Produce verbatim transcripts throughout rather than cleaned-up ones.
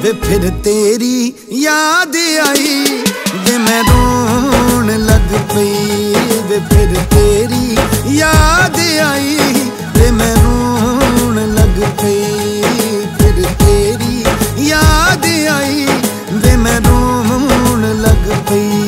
वे फिर तेरी याद आई वे मैं रोन लग पई। वे फिर तेरी याद आई वे मैं रोन लग पई। फिर तेरी याद आई वे मैं रोन लग पई।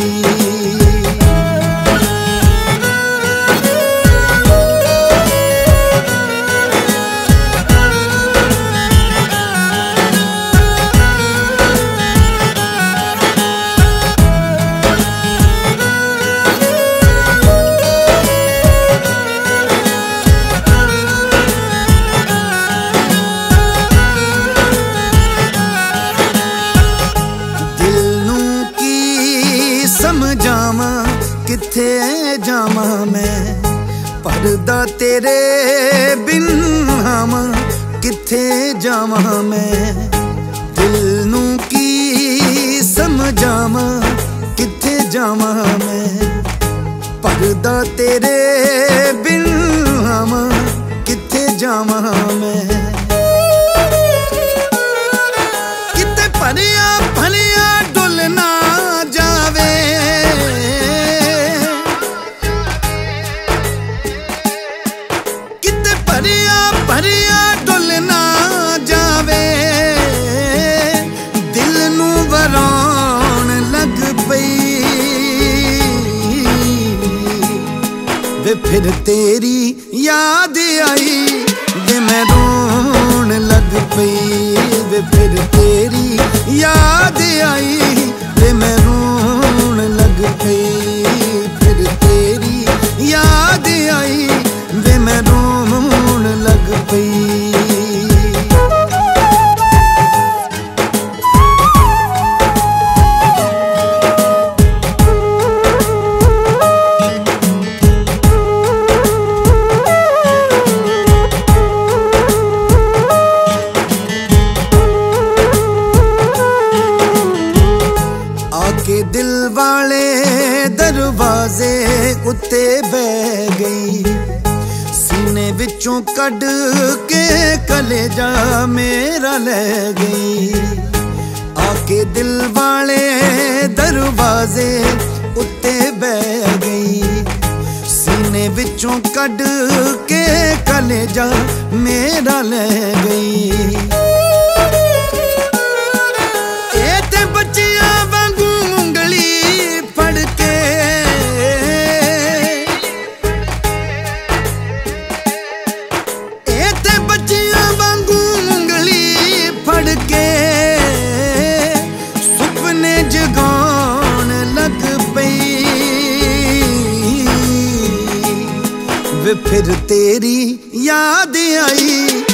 समझावा किथे जावा मैं परदा तेरे बिन हावा किथे जावा मैं। दिल नू की समझावा किथे जावा मैं परदा तेरे बिन हावा किथे जावा मैं। किते भरिया भरिया डुलना जावे किते भरिया भरिया डुलना जावे दिल नू वरान लग पई। वे फिर तेरी याद आई वे मैं रोन लग पई। वे फिर तेरी याद आई वे मैं रोन लग पई। फिर तेरी याद आई वे मैं रोन लग पई। के दिल वाले दरवाजे उत्ते बह गई सीने विचों कढ़ के कलेजा मेरा ले गई। आके दिल वाले दरवाजे उत्ते बह गई सीने विचों कढ़ के कलेजा मेरा ले गई। वे फिर तेरी याद आई